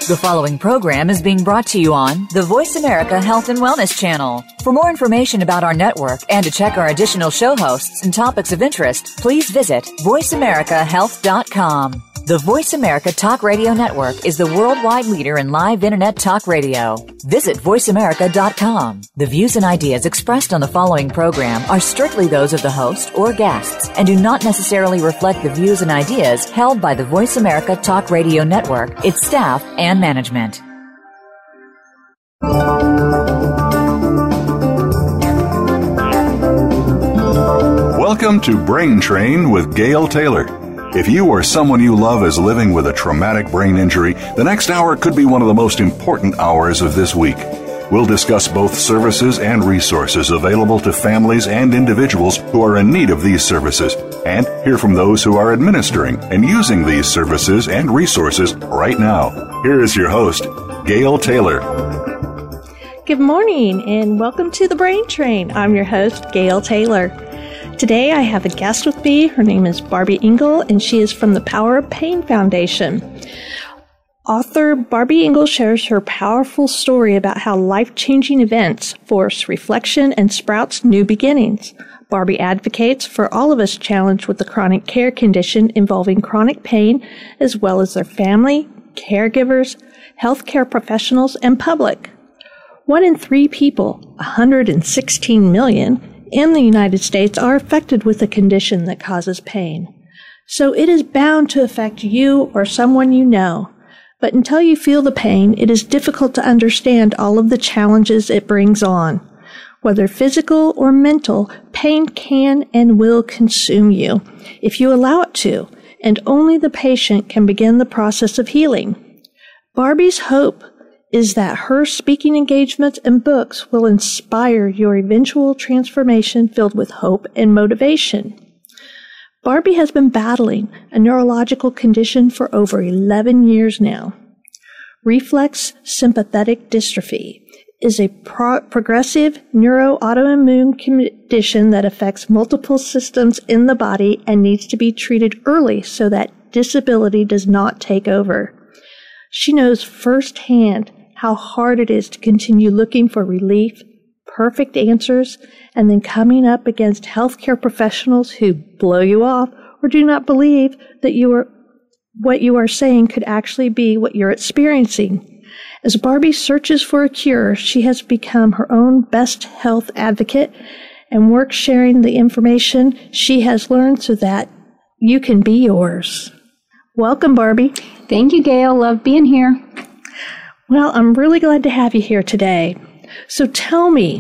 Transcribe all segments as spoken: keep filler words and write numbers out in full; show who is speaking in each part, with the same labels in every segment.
Speaker 1: The following program is being brought to you on the Voice America Health and Wellness Channel. For more information about our network and to check our additional show hosts and topics of interest, please visit voice america health dot com. The Voice America Talk Radio Network is the worldwide leader in live Internet talk radio. Visit voice america dot com. The views and ideas expressed on the following program are strictly those of the host or guests and do not necessarily reflect the views and ideas held by the Voice America Talk Radio Network, its staff, and management.
Speaker 2: Welcome to Brain Train with Gail Taylor. If you or someone you love is living with a traumatic brain injury, the next hour could be one of the most important hours of this week. We'll discuss both services and resources available to families and individuals who are in need of these services, and hear from those who are administering and using these services and resources right now. Here is your host, Gail Taylor.
Speaker 3: Good morning, and welcome to the Brain Train. I'm your host, Gail Taylor. Today I have a guest with me. Her name is Barbie Engel, and she is from the Power of Pain Foundation. Author Barbie Engel shares her powerful story about how life-changing events force reflection and sprouts new beginnings. Barbie advocates for all of us challenged with the chronic care condition involving chronic pain, as well as their family, caregivers, healthcare professionals, and public. One in three people, one hundred sixteen million, in the United States are affected with a condition that causes pain. So it is bound to affect you or someone you know. But until you feel the pain, it is difficult to understand all of the challenges it brings on. Whether physical or mental, pain can and will consume you if you allow it to, and only the patient can begin the process of healing. Barbie's hope is that her speaking engagements and books will inspire your eventual transformation filled with hope and motivation. Barbie has been battling a neurological condition for over eleven years now. Reflex sympathetic dystrophy is a pro- progressive neuroautoimmune condition that affects multiple systems in the body and needs to be treated early so that disability does not take over. She knows firsthand how hard it is to continue looking for relief, perfect answers, and then coming up against healthcare professionals who blow you off or do not believe that you are what you are saying could actually be what you're experiencing. As Barbie searches for a cure, she has become her own best health advocate and works sharing the information she has learned so that you can be yours. Welcome, Barbie.
Speaker 4: Thank you, Gail. Love being here.
Speaker 3: Well, I'm really glad to have you here today. So tell me,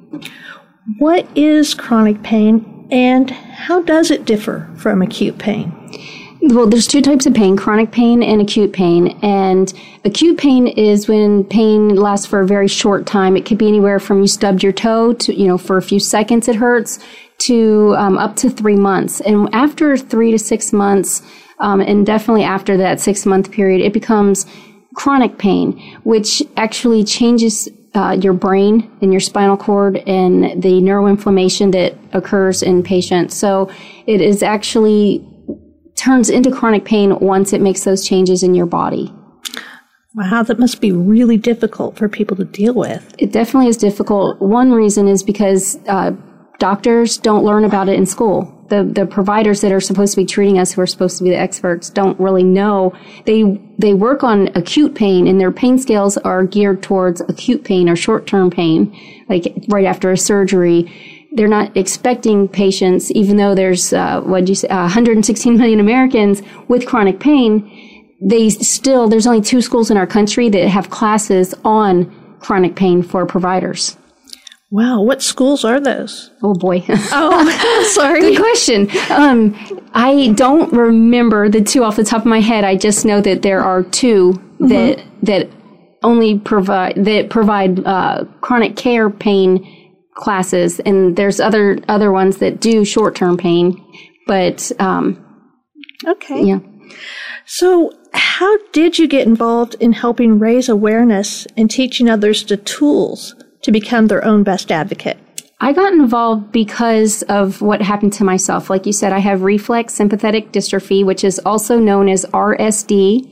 Speaker 3: what is chronic pain and how does it differ from acute pain?
Speaker 4: Well, there's two types of pain, chronic pain and acute pain. And acute pain is when pain lasts for a very short time. It could be anywhere from you stubbed your toe to, you know, for a few seconds it hurts to um, up to three months. And after three to six months, um, and definitely after that six-month period, it becomes chronic pain, which actually changes uh, your brain and your spinal cord and the neuroinflammation that occurs in patients. So it is actually turns into chronic pain once it makes those changes in your body.
Speaker 3: Wow, that must be really difficult for people to deal with.
Speaker 4: It definitely is difficult. One reason is because uh, doctors don't learn about it in school. The the providers that are supposed to be treating us, who are supposed to be the experts, don't really know. They they work on acute pain, and their pain scales are geared towards acute pain or short-term pain, like right after a surgery. They're not expecting patients, even though there's, uh, what did you say, uh, one hundred sixteen million Americans with chronic pain, they still, there's only two schools in our country that have classes on chronic pain for providers.
Speaker 3: Wow, what schools are those?
Speaker 4: Oh, boy.
Speaker 3: Oh, sorry.
Speaker 4: Good question. Um, I don't remember the two off the top of my head. I just know that there are two mm-hmm. that that only provide that provide uh, chronic care pain classes, and there's other other ones that do short-term pain. But um,
Speaker 3: okay,
Speaker 4: yeah.
Speaker 3: So, how did you get involved in helping raise awareness and teaching others the tools to become their own best advocate?
Speaker 4: I got involved because of what happened to myself. Like you said, I have reflex sympathetic dystrophy, which is also known as R S D.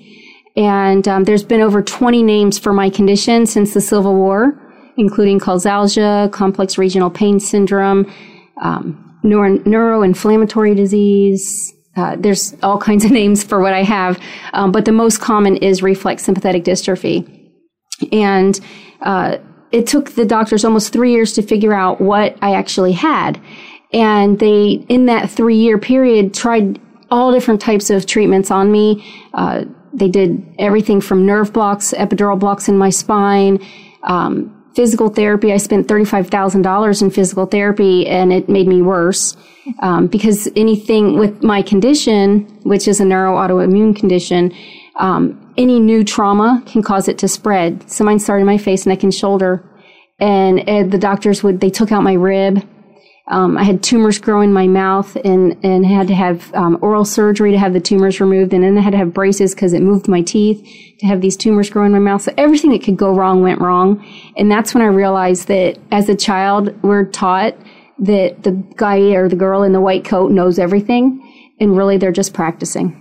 Speaker 4: And um, there's been over twenty names for my condition since the Civil War, including causalgia, complex regional pain syndrome, um, neuro- neuroinflammatory disease. Uh, there's all kinds of names for what I have, um, but the most common is reflex sympathetic dystrophy. And uh, it took the doctors almost three years to figure out what I actually had. And they, in that three-year period, tried all different types of treatments on me. Uh, they did everything from nerve blocks, epidural blocks in my spine, um, physical therapy. I spent thirty-five thousand dollars in physical therapy, and it made me worse. Um, because anything with my condition, which is a neuroautoimmune condition, um, any new trauma can cause it to spread. So mine started in my face, neck, and shoulder. And, and the doctors would, they took out my rib. Um, I had tumors grow in my mouth and, and had to have um, oral surgery to have the tumors removed. And then I had to have braces because it moved my teeth to have these tumors grow in my mouth. So everything that could go wrong went wrong. And that's when I realized that as a child, we're taught that the guy or the girl in the white coat knows everything, and really they're just practicing.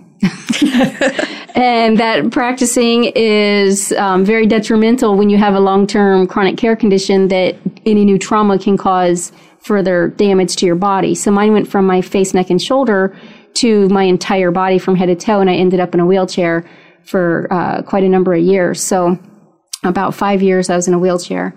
Speaker 4: And that practicing is um, very detrimental when you have a long-term chronic care condition that any new trauma can cause further damage to your body. So mine went from my face, neck, and shoulder to my entire body from head to toe, and I ended up in a wheelchair for uh, quite a number of years. So about five years I was in a wheelchair.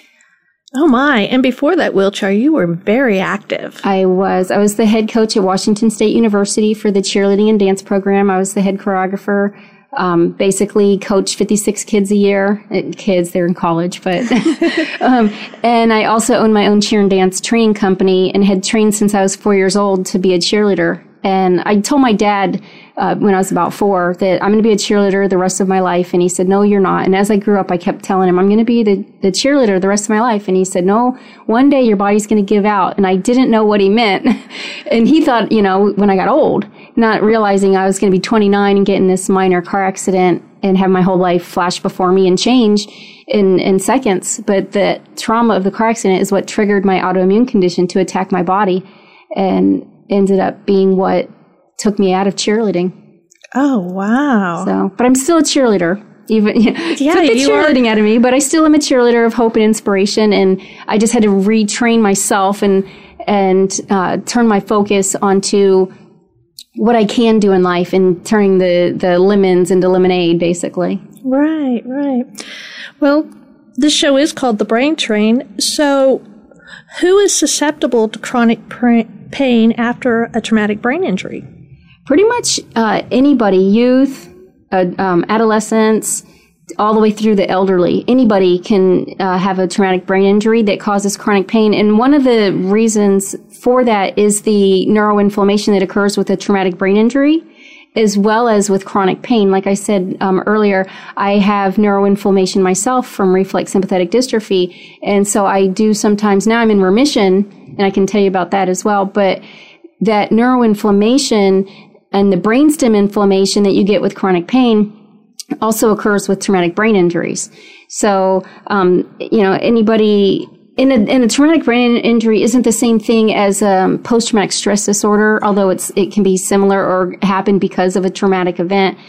Speaker 3: Oh my. And before that wheelchair, you were very active.
Speaker 4: I was. I was the head coach at Washington State University for the cheerleading and dance program. I was the head choreographer. Um, basically coach fifty-six kids a year. Kids, they're in college, but, um, and I also own my own cheer and dance training company and had trained since I was four years old to be a cheerleader. And I told my dad, uh, when I was about four that I'm going to be a cheerleader the rest of my life. And he said, no, you're not. And as I grew up, I kept telling him I'm going to be the, the cheerleader the rest of my life. And he said, no, one day your body's going to give out. And I didn't know what he meant. And he thought, you know, when I got old, not realizing I was going to be twenty-nine and get in this minor car accident and have my whole life flash before me and change in, in seconds. But the trauma of the car accident is what triggered my autoimmune condition to attack my body and ended up being what took me out of cheerleading.
Speaker 3: Oh, wow.
Speaker 4: So, but I'm still a cheerleader. Even you know,
Speaker 3: yeah,
Speaker 4: took the
Speaker 3: you
Speaker 4: cheerleading
Speaker 3: are.
Speaker 4: out of me, but I still am a cheerleader of hope and inspiration. And I just had to retrain myself and and uh, turn my focus onto what I can do in life and turning the, the lemons into lemonade, basically.
Speaker 3: Right, right. Well, this show is called The Brain Train. So who is susceptible to chronic pr- pain after a traumatic brain injury?
Speaker 4: Pretty much uh, anybody, youth, uh, um, adolescents, all the way through the elderly. Anybody can uh, have a traumatic brain injury that causes chronic pain. And one of the reasons for that is the neuroinflammation that occurs with a traumatic brain injury, as well as with chronic pain. Like I said um, earlier, I have neuroinflammation myself from reflex sympathetic dystrophy. And so I do sometimes, now I'm in remission, and I can tell you about that as well. But that neuroinflammation and the brainstem inflammation that you get with chronic pain also occurs with traumatic brain injuries. So, um, you know, anybody in a, in a traumatic brain injury isn't the same thing as um, post-traumatic stress disorder, although it's it can be similar or happen because of a traumatic event.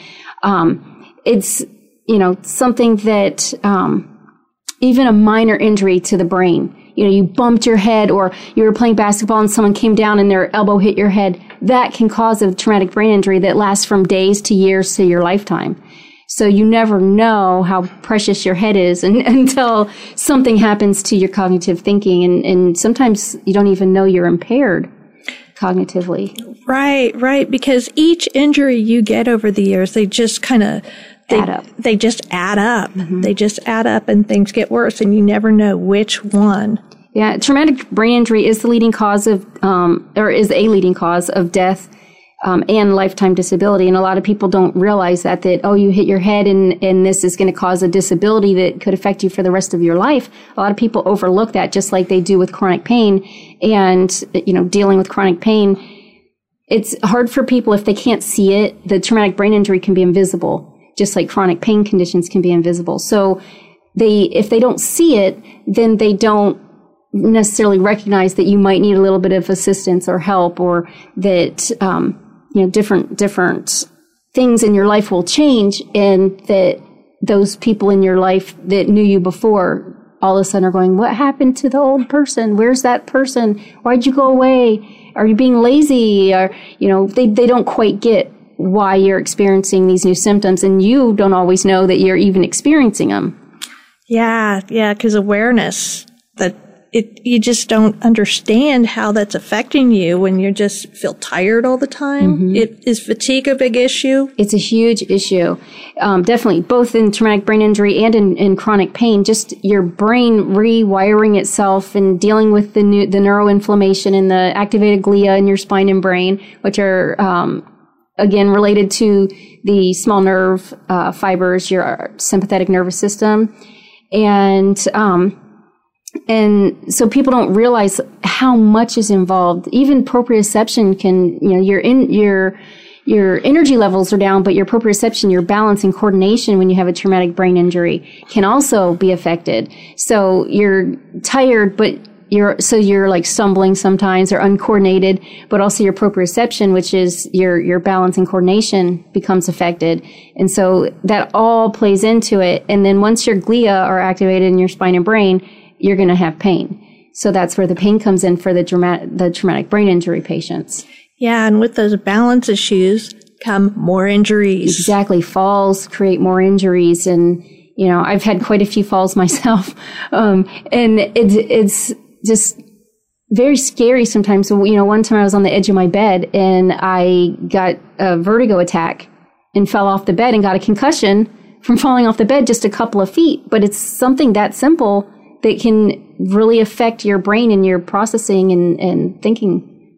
Speaker 4: Um, it's, you know, something that um, even a minor injury to the brain, you know, you bumped your head or you were playing basketball and someone came down and their elbow hit your head, that can cause a traumatic brain injury that lasts from days to years to your lifetime. So you never know how precious your head is and, until something happens to your cognitive thinking. And, and sometimes you don't even know you're impaired cognitively.
Speaker 3: Right, right. Because each injury you get over the years, they just kind of
Speaker 4: add up.
Speaker 3: They just add up.
Speaker 4: Mm-hmm.
Speaker 3: They just add up and things get worse and you never know which one.
Speaker 4: Yeah, traumatic brain injury is the leading cause of, um, or is a leading cause of death Um, and lifetime disability. And a lot of people don't realize that, that, oh, you hit your head and, and this is going to cause a disability that could affect you for the rest of your life. A lot of people overlook that, just like they do with chronic pain. And, you know, dealing with chronic pain, it's hard for people if they can't see it. The traumatic brain injury can be invisible, just like chronic pain conditions can be invisible. So they, if they don't see it, then they don't necessarily recognize that you might need a little bit of assistance or help, or that, um, you know, different, different things in your life will change, and that those people in your life that knew you before all of a sudden are going, what happened to the old person? Where's that person? Why'd you go away? Are you being lazy? Or, you know, they, they don't quite get why you're experiencing these new symptoms, and you don't always know that you're even experiencing them.
Speaker 3: Yeah, yeah, because awareness, that it you just don't understand how that's affecting you when you just feel tired all the time. Mm-hmm. It, is fatigue a big issue?
Speaker 4: It's a huge issue. Um, definitely, both in traumatic brain injury and in, in chronic pain, just your brain rewiring itself and dealing with the new, the neuroinflammation and the activated glia in your spine and brain, which are, um, again, related to the small nerve uh, fibers, your sympathetic nervous system. And, um, And so people don't realize how much is involved. Even proprioception can, you know, your in your your energy levels are down, but your proprioception, your balance and coordination when you have a traumatic brain injury can also be affected. So you're tired, but you're so you're like stumbling sometimes or uncoordinated, but also your proprioception, which is your your balance and coordination, becomes affected. And so that all plays into it. And then once your glia are activated in your spine and brain, you're going to have pain. So that's where the pain comes in for the dramatic, the traumatic brain injury patients.
Speaker 3: Yeah, and with those balance issues come more injuries.
Speaker 4: Exactly. Falls create more injuries. And, you know, I've had quite a few falls myself. Um, and it's, it's just very scary sometimes. So, you know, one time I was on the edge of my bed and I got a vertigo attack and fell off the bed and got a concussion from falling off the bed just a couple of feet. But it's something that simple that can really affect your brain and your processing and, and thinking.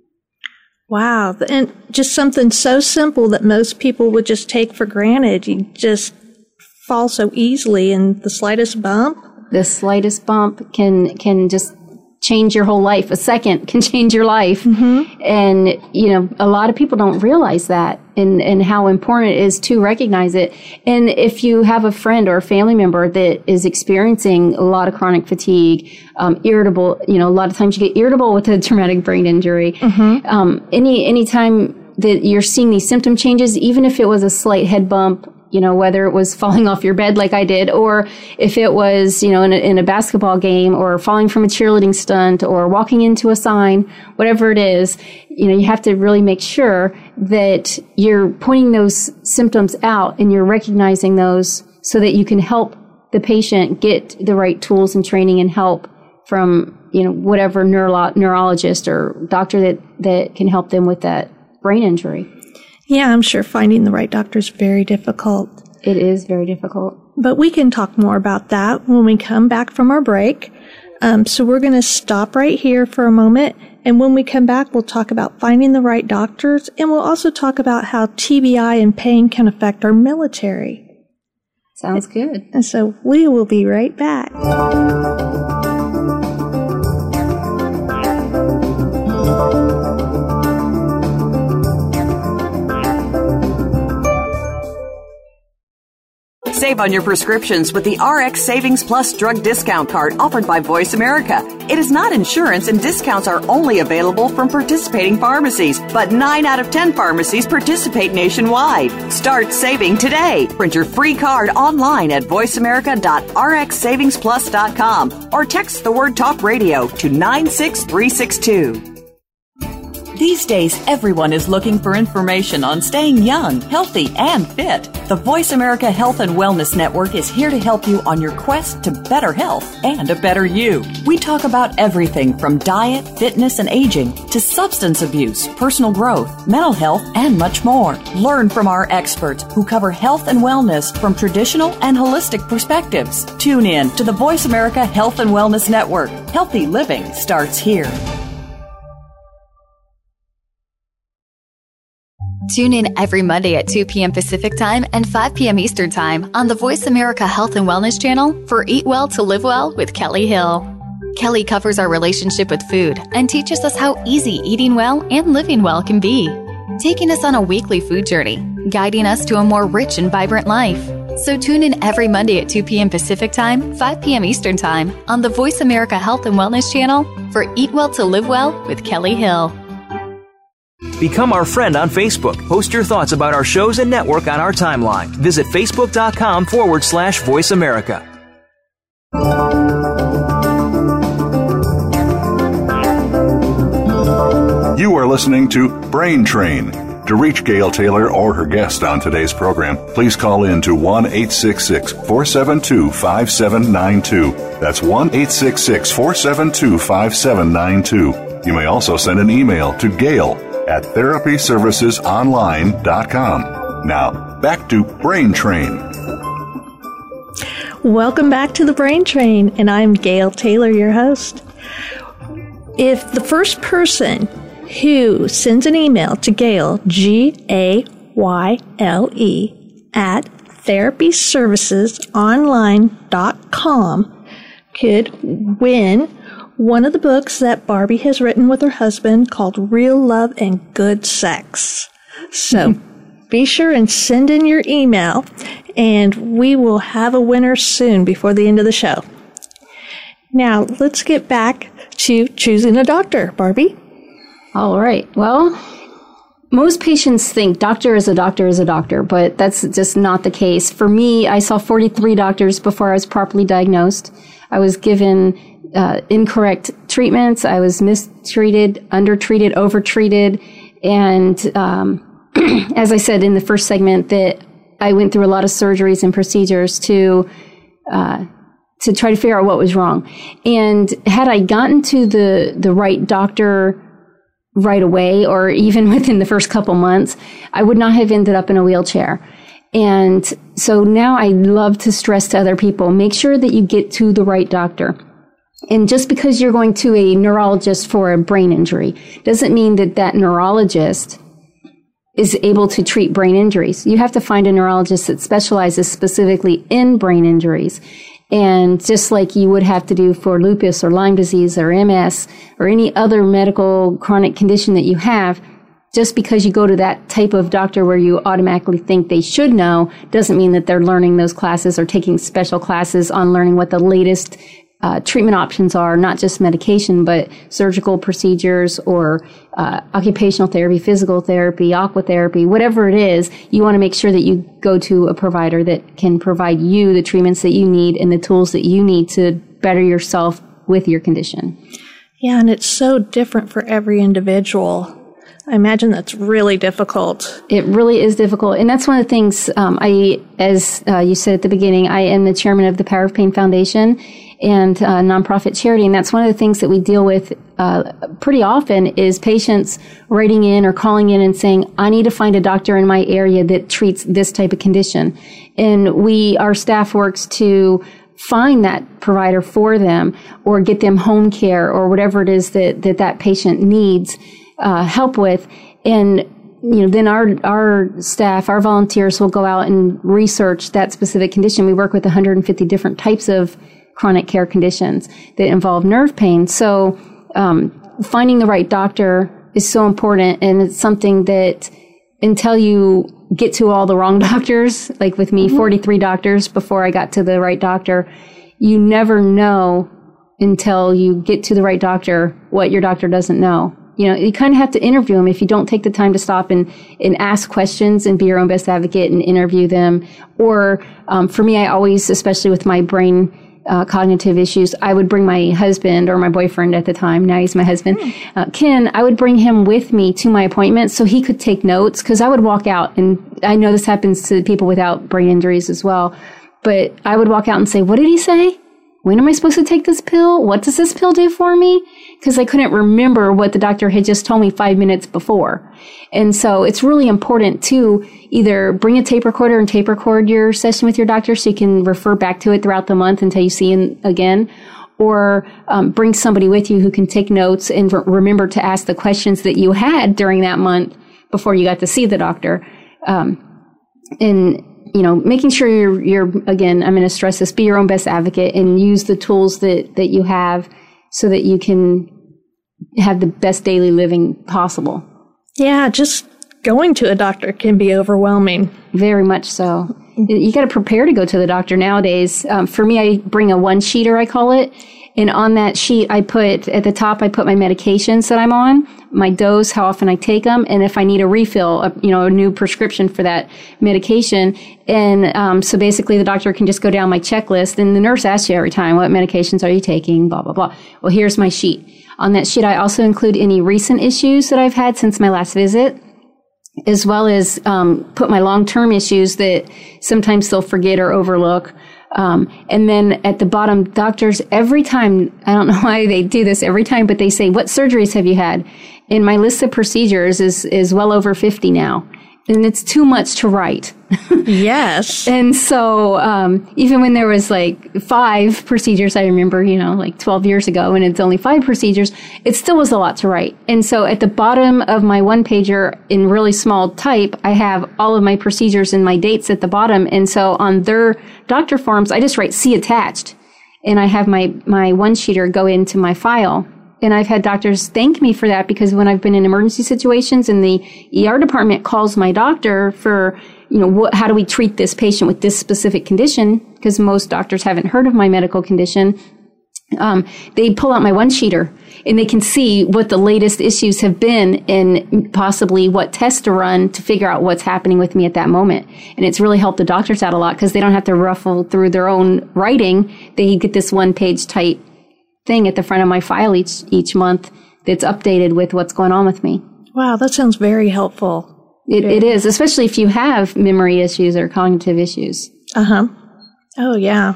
Speaker 3: Wow. And just something so simple that most people would just take for granted. You just fall so easily, and the slightest bump.
Speaker 4: The slightest bump can can just change your whole life. A second can change your life. Mm-hmm. And, you know, a lot of people don't realize that and, and how important it is to recognize it. And if you have a friend or a family member that is experiencing a lot of chronic fatigue, um, irritable, you know, a lot of times you get irritable with a traumatic brain injury. Mm-hmm. Um, any, anytime that you're seeing these symptom changes, even if it was a slight head bump, you know, whether it was falling off your bed like I did, or if it was, you know, in a, in a basketball game, or falling from a cheerleading stunt, or walking into a sign, whatever it is, you know, you have to really make sure that you're pointing those symptoms out and you're recognizing those so that you can help the patient get the right tools and training and help from, you know, whatever neuro- neurologist or doctor that, that can help them with that brain injury.
Speaker 3: Yeah, I'm sure finding the right doctor is very difficult.
Speaker 4: It is very difficult.
Speaker 3: But we can talk more about that when we come back from our break. Um, so we're going to stop right here for a moment. And when we come back, we'll talk about finding the right doctors. And we'll also talk about how T B I and pain can affect our military.
Speaker 4: Sounds good.
Speaker 3: And so we will be right back.
Speaker 5: Save on your prescriptions with the R X Savings Plus drug discount card offered by Voice America. It is not insurance, and discounts are only available from participating pharmacies, but nine out of ten pharmacies participate nationwide. Start saving today. Print your free card online at voice america dot r x savings plus dot com or text the word Talk Radio to nine six three six two. These days, everyone is looking for information on staying young, healthy, and fit. The Voice America Health and Wellness Network is here to help you on your quest to better health and a better you. We talk about everything from diet, fitness, and aging to substance abuse, personal growth, mental health, and much more. Learn from our experts who cover health and wellness from traditional and holistic perspectives. Tune in to the Voice America Health and Wellness Network. Healthy living starts here.
Speaker 6: Tune in every Monday at two p.m. Pacific Time and five p.m. Eastern Time on the Voice America Health and Wellness Channel for Eat Well to Live Well with Kelly Hill. Kelly covers our relationship with food and teaches us how easy eating well and living well can be, taking us on a weekly food journey, guiding us to a more rich and vibrant life. So tune in every Monday at two p.m. Pacific Time, five p.m. Eastern Time on the Voice America Health and Wellness Channel for Eat Well to Live Well with Kelly Hill.
Speaker 7: Become our friend on Facebook. Post your thoughts about our shows and network on our timeline. Visit facebook.com forward slash Voice America.
Speaker 2: You are listening to Brain Train. To reach Gail Taylor or her guest on today's program, please call in to one eight six six, four seven two, five seven nine two. That's one eight six six, four seven two, five seven nine two. You may also send an email to Gail at therapy services online dot com. Now, back to Brain Train.
Speaker 3: Welcome back to the Brain Train, and I'm Gail Taylor, your host. If the first person who sends an email to Gail, G A Y L E, at therapy services online dot com could win one of the books that Barbie has written with her husband called Real Love and Good Sex. So be sure and send in your email, and we will have a winner soon before the end of the show. Now, let's get back to choosing a doctor, Barbie.
Speaker 4: All right. Well, most patients think doctor is a doctor is a doctor, but that's just not the case. For me, I saw forty-three doctors before I was properly diagnosed. I was given uh, incorrect treatments. I was mistreated, undertreated, overtreated. And um, as I said in the first segment, that I went through a lot of surgeries and procedures to uh, to try to figure out what was wrong. And had I gotten to the, the right doctor right away, or even within the first couple months, I would not have ended up in a wheelchair. And so now I love to stress to other people, make sure that you get to the right doctor. And just because you're going to a neurologist for a brain injury doesn't mean that that neurologist is able to treat brain injuries. You have to find a neurologist that specializes specifically in brain injuries. And just like you would have to do for lupus or Lyme disease or M S or any other medical chronic condition that you have, just because you go to that type of doctor where you automatically think they should know doesn't mean that they're learning those classes or taking special classes on learning what the latest uh, treatment options are, not just medication, but surgical procedures or uh, occupational therapy, physical therapy, aquatherapy, whatever it is. You want to make sure that you go to a provider that can provide you the treatments that you need and the tools that you need to better yourself with your condition.
Speaker 3: Yeah, and it's so different for every individual. I imagine that's really difficult.
Speaker 4: It really is difficult. And that's one of the things, um, I, as uh, you said at the beginning, I am the chairman of the Power of Pain Foundation and uh, nonprofit charity. And that's one of the things that we deal with uh, pretty often is patients writing in or calling in and saying, I need to find a doctor in my area that treats this type of condition. And we, our staff works to find that provider for them or get them home care or whatever it is that that, that patient needs uh, help with. And you know, then our our staff, our volunteers will go out and research that specific condition. We work with one hundred fifty different types of chronic care conditions that involve nerve pain. So um, finding the right doctor is so important, and it's something that until you get to all the wrong doctors, like with me, mm-hmm. forty-three doctors before I got to the right doctor, you never know until you get to the right doctor what your doctor doesn't know. You know, you kind of have to interview them if you don't take the time to stop and, and ask questions and be your own best advocate and interview them. Or um, for me, I always, especially with my brain uh, cognitive issues, I would bring my husband or my boyfriend at the time, now he's my husband, uh, Ken, I would bring him with me to my appointment so he could take notes, because I would walk out, and I know this happens to people without brain injuries as well, but I would walk out and say, what did he say? When am I supposed to take this pill? What does this pill do for me? Because I couldn't remember what the doctor had just told me five minutes before. And so it's really important to either bring a tape recorder and tape record your session with your doctor so you can refer back to it throughout the month until you see him again, or um, bring somebody with you who can take notes and re- remember to ask the questions that you had during that month before you got to see the doctor. Um, and you know, making sure you're, you're, again, I'm going to stress this, be your own best advocate and use the tools that, that you have so that you can have the best daily living possible. Yeah,
Speaker 3: just going to a doctor can be overwhelming.
Speaker 4: Very much so. You got to prepare to go to the doctor nowadays. Um, for me, I bring a one-sheeter, I call it. And on that sheet, I put, at the top, I put my medications that I'm on, my dose, how often I take them, and if I need a refill, a, you know, a new prescription for that medication. And um, so basically the doctor can just go down my checklist, and the nurse asks you every time, what medications are you taking, blah, blah, blah. Well, here's my sheet. On that sheet, I also include any recent issues that I've had since my last visit, as well as um, put my long-term issues that sometimes they'll forget or overlook. Um, and then at the bottom, doctors, every time, I don't know why they do this every time, but they say, what surgeries have you had? And my list of procedures is, is well over fifty now. And it's too much to write.
Speaker 3: Yes.
Speaker 4: And so, um, even when there was like five procedures, I remember, you know, like twelve years ago, and it's only five procedures, it still was a lot to write. And so at the bottom of my one pager in really small type, I have all of my procedures and my dates at the bottom. And so on their doctor forms, I just write see attached, and I have my, my one sheeter go into my file. And I've had doctors thank me for that, because when I've been in emergency situations and the E R department calls my doctor for, you know, what, how do we treat this patient with this specific condition? Because most doctors haven't heard of my medical condition. Um, they pull out my one sheeter, and they can see what the latest issues have been and possibly what tests to run to figure out what's happening with me at that moment. And it's really helped the doctors out a lot, because they don't have to ruffle through their own writing. They get this one page type thing at the front of my file each each month that's updated with what's going on with me.
Speaker 3: Wow, that sounds very helpful.
Speaker 4: It, it is, especially if you have memory issues or cognitive issues.
Speaker 3: Uh-huh. Oh, yeah.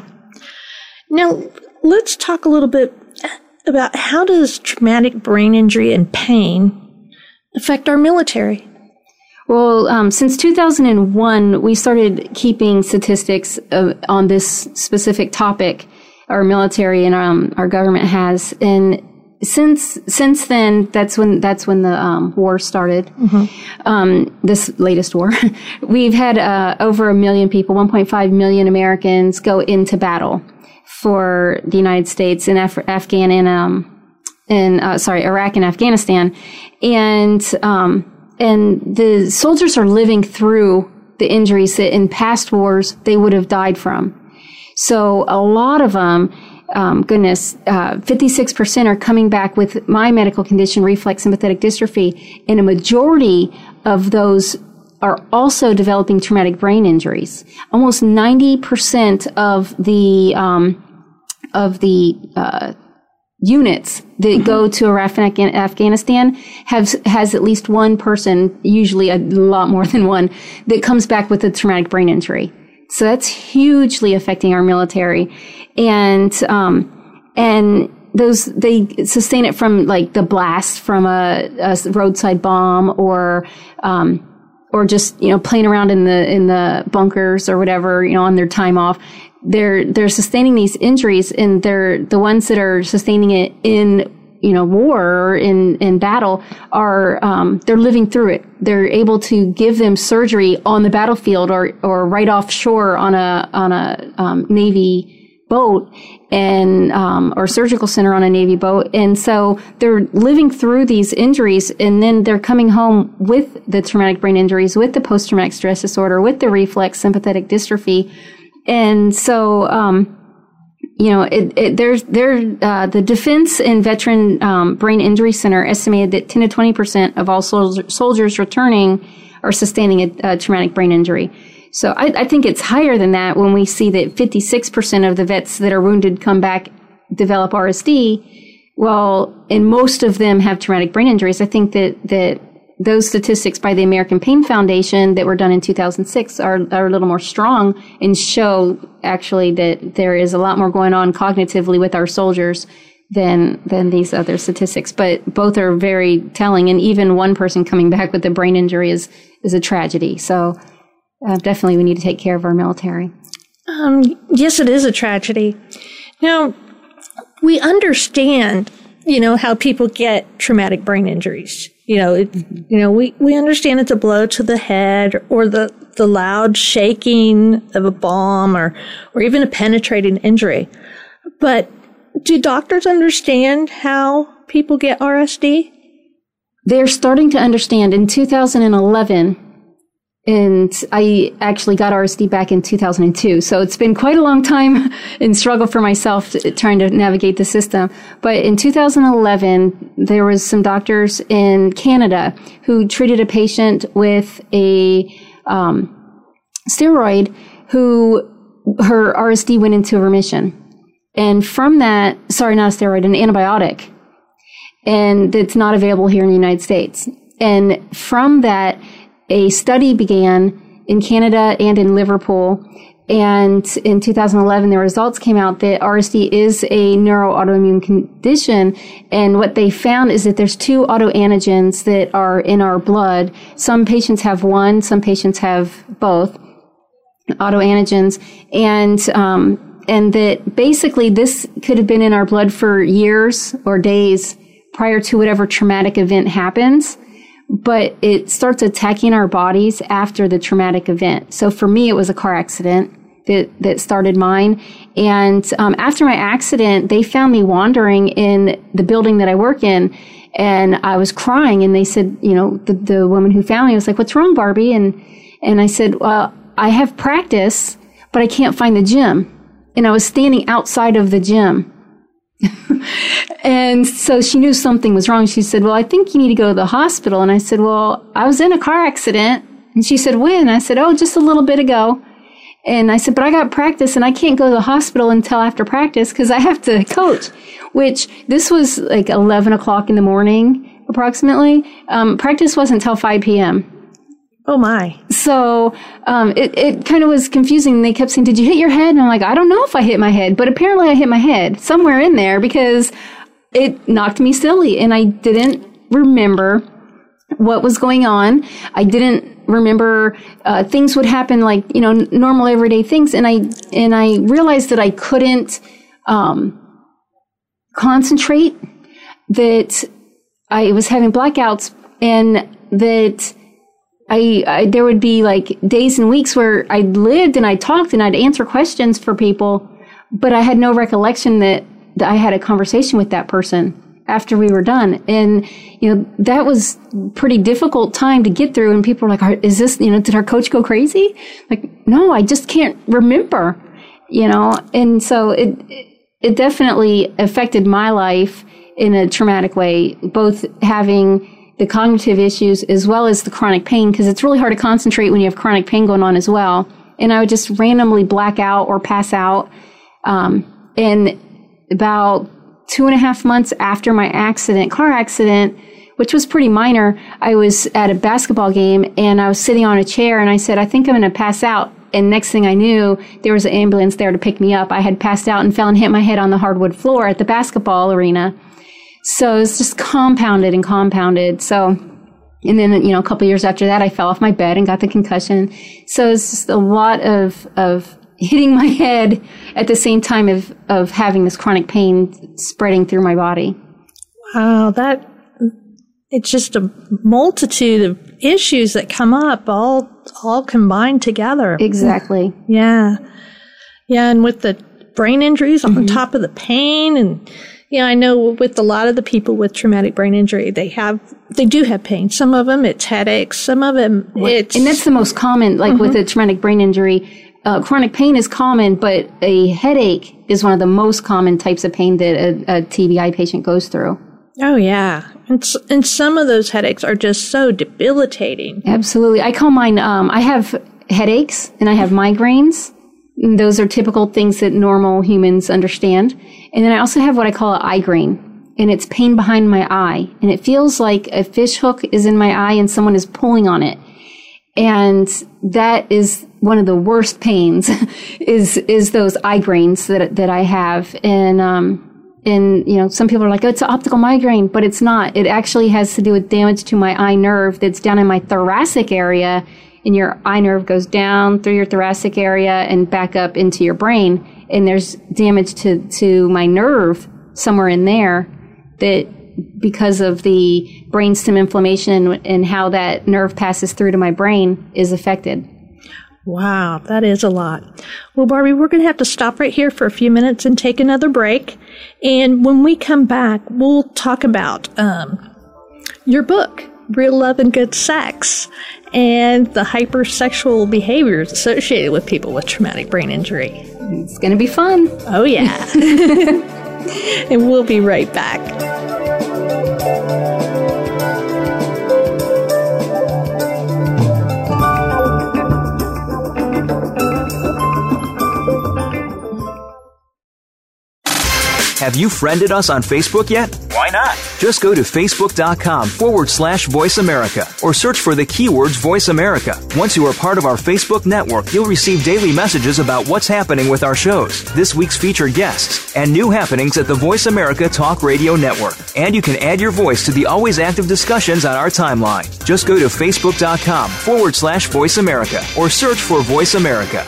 Speaker 3: Now, let's talk a little bit about how does traumatic brain injury and pain affect our military?
Speaker 4: Well, um, since two thousand one, we started keeping statistics uh, on this specific topic. Our military and um, our government has, and since since then, that's when that's when the um, war started. Mm-hmm. Um, this latest war, we've had uh, over a million people, one point five million Americans, go into battle for the United States in Af- Afghan and um, in uh, sorry Iraq and Afghanistan, and um, and the soldiers are living through the injuries that in past wars they would have died from. So a lot of them, um, goodness, uh, fifty-six percent are coming back with my medical condition, reflex sympathetic dystrophy, and a majority of those are also developing traumatic brain injuries. Almost ninety percent of the um, of the uh, units that mm-hmm. go to Iraq and Afghanistan have has at least one person, usually a lot more than one, that comes back with a traumatic brain injury. So that's hugely affecting our military. And, um, and those, they sustain it from like the blast from a, a roadside bomb or, um, or just, you know, playing around in the, in the bunkers or whatever, you know, on their time off. They're, they're sustaining these injuries, and they're the ones that are sustaining it in, you know, war or in, in battle are, um, they're living through it. They're able to give them surgery on the battlefield or, or right offshore on a, on a, um, Navy boat and, um, or surgical center on a Navy boat. And so they're living through these injuries, and then they're coming home with the traumatic brain injuries, with the post-traumatic stress disorder, with the reflex sympathetic dystrophy. And so, um, You know, it, it, there's, there, uh, the Defense and Veteran, um, Brain Injury Center estimated that ten to twenty percent of all soldier, soldiers returning are sustaining a, a traumatic brain injury. So I, I think it's higher than that when we see that fifty-six percent of the vets that are wounded come back, develop R S D. Well, and most of them have traumatic brain injuries. I think that, that those statistics by the American Pain Foundation that were done in two thousand six are, are a little more strong and show actually that there is a lot more going on cognitively with our soldiers than than these other statistics. But both are very telling, and even one person coming back with a brain injury is, is a tragedy. So uh, definitely we need to take care of our military.
Speaker 3: Um, yes, it is a tragedy. Now, we understand, you know, how people get traumatic brain injuries. You know, it, you know, we, we understand it's a blow to the head or the, the loud shaking of a bomb or, or even a penetrating injury. But do doctors understand how people get R S D?
Speaker 4: They're starting to understand. In two thousand eleven, And I actually got R S D back in two thousand two. So it's been quite a long time in struggle for myself to, trying to navigate the system. But in two thousand eleven, there was some doctors in Canada who treated a patient with a um, steroid who her R S D went into remission. And from that, sorry, not a steroid, an antibiotic. And it's not available here in the United States. And from that, a study began in Canada and in Liverpool. And in two thousand eleven, the results came out that R S D is a neuroautoimmune condition. And what they found is that there's two autoantigens that are in our blood. Some patients have one, some patients have both autoantigens. And, um, and that basically this could have been in our blood for years or days prior to whatever traumatic event happens. But it starts attacking our bodies after the traumatic event. So for me, it was a car accident that, that started mine. And um, after my accident, they found me wandering in the building that I work in. And I was crying. And they said, you know, the, the woman who found me was like, "What's wrong, Barbie?" And, and I said, "Well, I have practice, but I can't find the gym." And I was standing outside of the gym. And so she knew something was wrong. She said, "Well, I think you need to go to the hospital." And I said, "Well, I was in a car accident." And she said, "When?" I said, "Oh, just a little bit ago." And I said, "But I got practice and I can't go to the hospital until after practice because I have to coach," which this was like eleven o'clock in the morning, approximately. Um, practice wasn't until five p.m.
Speaker 3: Oh, my.
Speaker 4: So um, it, it kind of was confusing. They kept saying, "Did you hit your head?" And I'm like, "I don't know if I hit my head, but apparently I hit my head somewhere in there because it knocked me silly." And I didn't remember what was going on. I didn't remember uh, things would happen like, you know, normal everyday things. And I and I realized that I couldn't um, concentrate, that I was having blackouts, and that I, I, there would be like days and weeks where I lived and I talked and I'd answer questions for people, but I had no recollection that, that I had a conversation with that person after we were done. And, you know, that was pretty difficult time to get through. And people were like, "Is this, you know, did our coach go crazy?" Like, no, I just can't remember, you know? And so it, it definitely affected my life in a traumatic way, both having the cognitive issues as well as the chronic pain, because it's really hard to concentrate when you have chronic pain going on as well. And I would just randomly black out or pass out. Um, and about two and a half months after my accident, car accident, which was pretty minor, I was at a basketball game and I was sitting on a chair and I said, "I think I'm going to pass out." And next thing I knew, there was an ambulance there to pick me up. I had passed out and fell and hit my head on the hardwood floor at the basketball arena. So it's just compounded and compounded. So, and then, you know, a couple of years after that, I fell off my bed and got the concussion. So it's just a lot of, of hitting my head at the same time of, of having this chronic pain spreading through my body.
Speaker 3: Wow, that, it's just a multitude of issues that come up all, all combined together.
Speaker 4: Exactly.
Speaker 3: Yeah. Yeah. And with the brain injuries on mm-hmm. top of the pain, and, yeah, I know with a lot of the people with traumatic brain injury, they have, they do have pain. Some of them, it's headaches. Some of them, it's...
Speaker 4: And that's the most common, like mm-hmm. with a traumatic brain injury. Uh, chronic pain is common, but a headache is one of the most common types of pain that a, a T B I patient goes through.
Speaker 3: Oh, yeah. And, and some of those headaches are just so debilitating.
Speaker 4: Absolutely. I call mine, um, I have headaches and I have migraines. And those are typical things that normal humans understand. And then I also have what I call an eye grain, and it's pain behind my eye. And it feels like a fish hook is in my eye and someone is pulling on it. And that is one of the worst pains is, is those eye grains that, that I have. And, um, and, you know, some people are like, "Oh, it's an optical migraine," but it's not. It actually has to do with damage to my eye nerve that's down in my thoracic area. And your eye nerve goes down through your thoracic area and back up into your brain. And there's damage to, to my nerve somewhere in there that because of the brainstem inflammation and how that nerve passes through to my brain is affected.
Speaker 3: Wow, that is a lot. Well, Barbie, we're going to have to stop right here for a few minutes and take another break. And when we come back, we'll talk about um, your book. real love and good sex and the hypersexual behaviors associated with people with traumatic brain injury.
Speaker 4: It's going to be fun.
Speaker 3: Oh, yeah. And we'll be right back.
Speaker 7: Have you friended us on Facebook yet? Why not? Just go to facebook.com forward slash Voice America or search for the keywords Voice America. Once you are part of our Facebook network, you'll receive daily messages about what's happening with our shows, this week's featured guests, and new happenings at the Voice America Talk Radio Network. And you can add your voice to the always active discussions on our timeline. Just go to facebook.com forward slash Voice America or search for Voice America.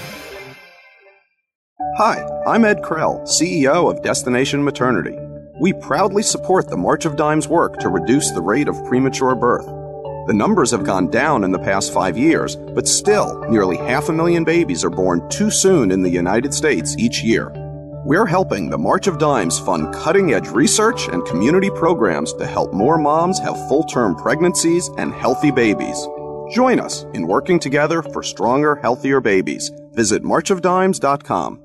Speaker 8: Hi, I'm Ed Krell, C E O of Destination Maternity. We proudly support the March of Dimes work to reduce the rate of premature birth. The numbers have gone down in the past five years, but still, nearly half a million babies are born too soon in the United States each year. We're helping the March of Dimes fund cutting-edge research and community programs to help more moms have full-term pregnancies and healthy babies. Join us in working together for stronger, healthier babies. Visit march of dimes dot com.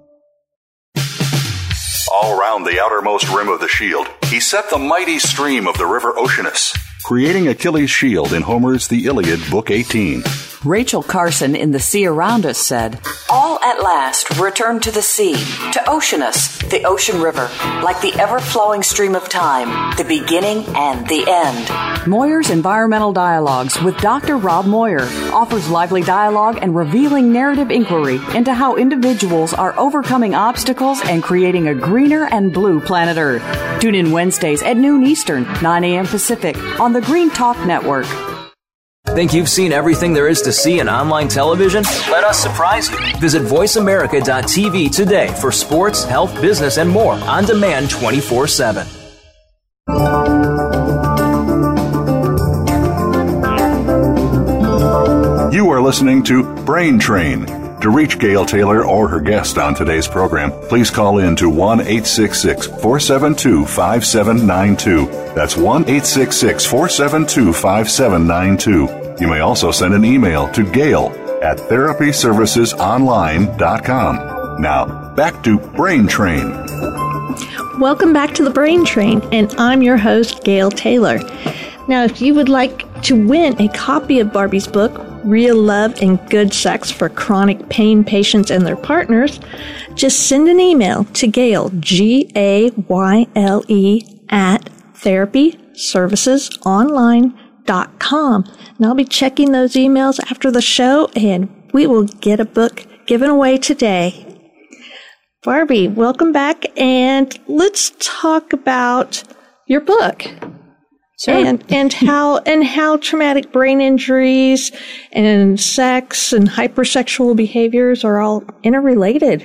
Speaker 2: All round the outermost rim of the shield, he set the mighty stream of the river Oceanus, creating Achilles' shield in Homer's The Iliad, Book eighteen.
Speaker 5: Rachel Carson in The Sea Around Us said, "All at last return to the sea, to Oceanus, the ocean river, like the ever-flowing stream of time, the beginning and the end." Moyer's Environmental Dialogues with Doctor Rob Moyer offers lively dialogue and revealing narrative inquiry into how individuals are overcoming obstacles and creating a greener and blue planet Earth. Tune in Wednesdays at noon Eastern, nine a.m. Pacific on the Green Talk Network.
Speaker 7: Think you've seen everything there is to see in online television? Let us surprise you. Visit voice america dot t v today for sports, health, business, and more on demand twenty-four seven.
Speaker 2: You are listening to Brain Train. To reach Gail Taylor or her guest on today's program, please call in to one eight six six, four seven two, five seven nine two. That's one eight six six, four seven two, five seven nine two. You may also send an email to Gail at therapy services online dot com. Now, back to Brain Train.
Speaker 3: Welcome back to the Brain Train, and I'm your host, Gail Taylor. Now, if you would like to win a copy of Barbie's book, Real Love and Good Sex for Chronic Pain Patients and Their Partners, just send an email to Gail, G A Y L E, at therapy services online dot com. And I'll be checking those emails after the show, and we will get a book given away today. Barbie, welcome back, and let's talk about your book. Sure. And and how and how traumatic brain injuries and sex and hypersexual behaviors are all interrelated.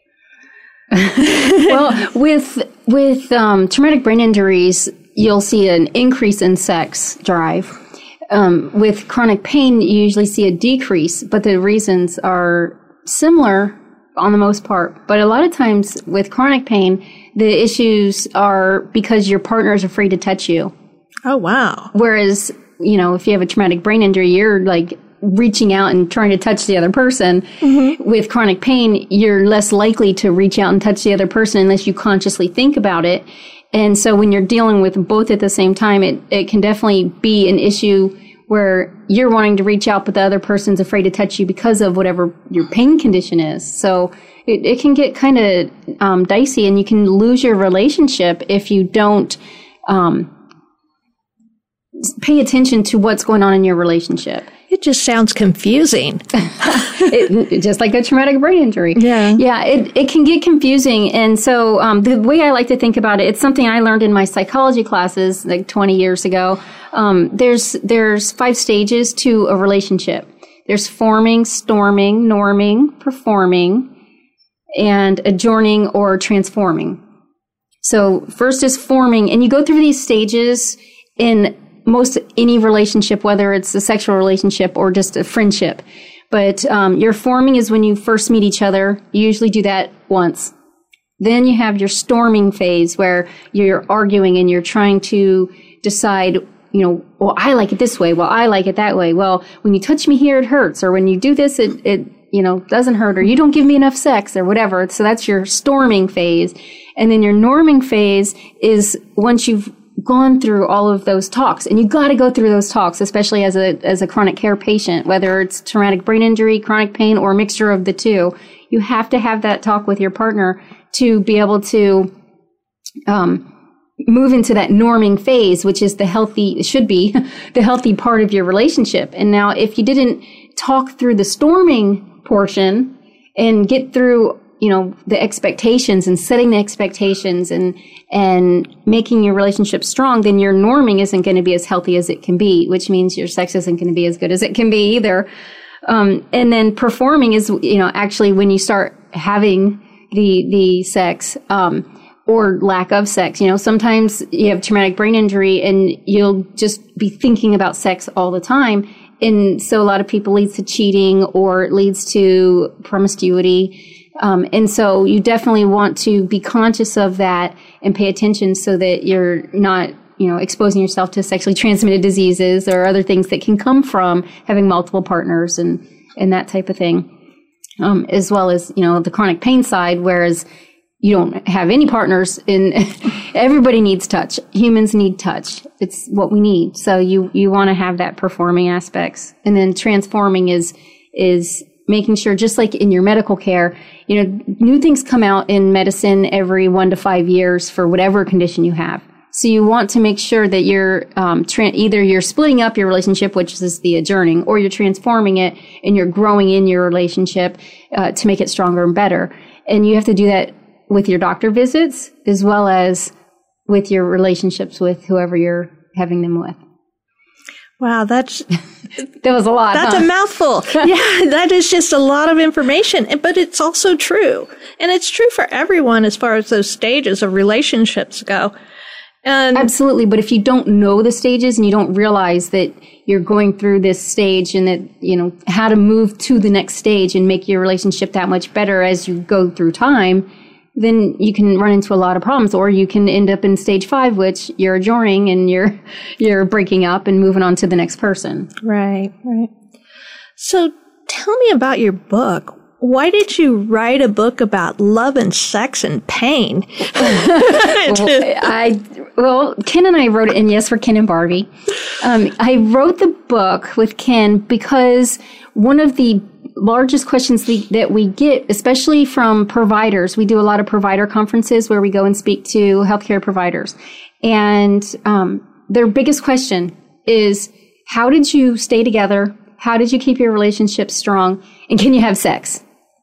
Speaker 4: Well, with with um, traumatic brain injuries, you'll see an increase in sex drive. Um, with chronic pain, you usually see a decrease, but the reasons are similar on the most part. But a lot of times with chronic pain, the issues are because your partner is afraid to touch you.
Speaker 3: Oh, wow.
Speaker 4: Whereas, you know, if you have a traumatic brain injury, you're like reaching out and trying to touch the other person. Mm-hmm. With chronic pain, you're less likely to reach out and touch the other person unless you consciously think about it. And so when you're dealing with both at the same time, it, it can definitely be an issue where you're wanting to reach out, but the other person's afraid to touch you because of whatever your pain condition is. So it, it can get kind of um, dicey, and you can lose your relationship if you don't um pay attention to what's going on in your relationship.
Speaker 3: It just sounds confusing.
Speaker 4: it, just like a traumatic brain injury.
Speaker 3: Yeah.
Speaker 4: Yeah, it, it can get confusing. And so um, the way I like to think about it, it's something I learned in my psychology classes like twenty years ago. Um, there's there's five stages to a relationship. There's forming, storming, norming, performing, and adjourning or transforming. So first is forming, and you go through these stages in most any relationship, whether it's a sexual relationship or just a friendship. But um, your forming is when you first meet each other. You usually do that once. Then you have your storming phase where you're arguing and you're trying to decide you know, well, I like it this way. Well, I like it that way. Well, when you touch me here, it hurts. Or when you do this, it, it, you know, doesn't hurt. Or you don't give me enough sex or whatever. So that's your storming phase. And then your norming phase is once you've gone through all of those talks, and you got to go through those talks, especially as a, as a chronic care patient, whether it's traumatic brain injury, chronic pain, or a mixture of the two. You have to have that talk with your partner to be able to, um, move into that norming phase, which is the healthy, it should be the healthy part of your relationship. And now if you didn't talk through the storming portion and get through, you know, the expectations and setting the expectations and, and making your relationship strong, then your norming isn't going to be as healthy as it can be, which means your sex isn't going to be as good as it can be either. Um, and then performing is, you know, actually when you start having the, the sex, um, or lack of sex. You know, sometimes you have traumatic brain injury and you'll just be thinking about sex all the time. And so a lot of people leads to cheating or it leads to promiscuity. Um, and so you definitely want to be conscious of that and pay attention so that you're not, you know, exposing yourself to sexually transmitted diseases or other things that can come from having multiple partners and, and that type of thing. Um, as well as, you know, the chronic pain side, whereas you don't have any partners in everybody needs touch. Humans need touch. It's what we need. So you, you want to have that performing aspects. And then transforming is, is making sure, just like in your medical care, you know, new things come out in medicine every one to five years for whatever condition you have. So you want to make sure that you're, um, tra- either you're splitting up your relationship, which is the adjourning, or you're transforming it and you're growing in your relationship, uh, to make it stronger and better. And you have to do that with your doctor visits, as well as with your relationships with whoever you're having them with.
Speaker 3: Wow, that's
Speaker 4: that was a lot.
Speaker 3: That's
Speaker 4: huh?
Speaker 3: a mouthful. Yeah, that is just a lot of information, but it's also true, and it's true for everyone as far as those stages of relationships go. And
Speaker 4: absolutely, but if you don't know the stages and you don't realize that you're going through this stage and that, you know, how to move to the next stage and make your relationship that much better as you go through time, then you can run into a lot of problems, or you can end up in stage five, which you're adjourning and you're you're breaking up and moving on to the next person.
Speaker 3: Right, right. So tell me about your book. Why did you write a book about love and sex and pain?
Speaker 4: well, I well, Ken and I wrote it, and yes, for Ken and Barbie. Um, I wrote the book with Ken because one of the largest questions the, that we get, especially from providers, we do a lot of provider conferences where we go and speak to healthcare providers. And um, their biggest question is, how did you stay together? How did you keep your relationship strong? And can you have sex?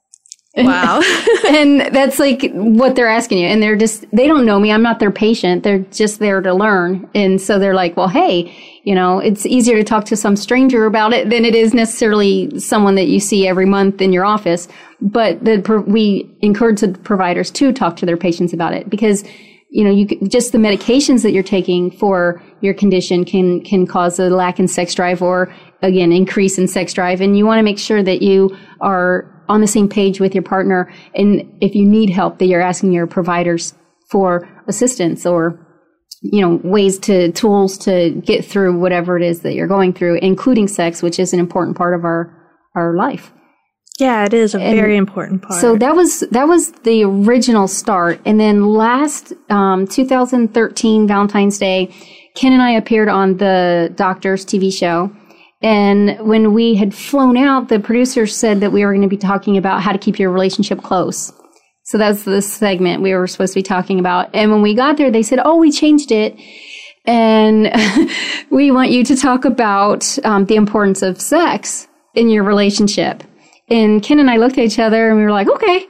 Speaker 3: Wow.
Speaker 4: And that's like what they're asking you. And they're just, they don't know me. I'm not their patient. They're just there to learn. And so they're like, well, hey, you know, it's easier to talk to some stranger about it than it is necessarily someone that you see every month in your office. But the, we encourage the providers to talk to their patients about it because, you know, you just the medications that you're taking for your condition can, can cause a lack in sex drive or, again, increase in sex drive. And you want to make sure that you are on the same page with your partner. And if you need help, that you're asking your providers for assistance or, you know, ways to, tools to get through whatever it is that you're going through, including sex, which is an important part of our, our life.
Speaker 3: Yeah, it is a
Speaker 4: and
Speaker 3: very important part.
Speaker 4: So that was, that was the original start. And then last, um, two thousand thirteen Valentine's Day, Ken and I appeared on the Doctors T V show. And when we had flown out, the producer said that we were going to be talking about how to keep your relationship close. So that's the segment we were supposed to be talking about. And when we got there, they said, oh, we changed it. And we want you to talk about um, the importance of sex in your relationship. And Ken and I looked at each other and we were like, okay.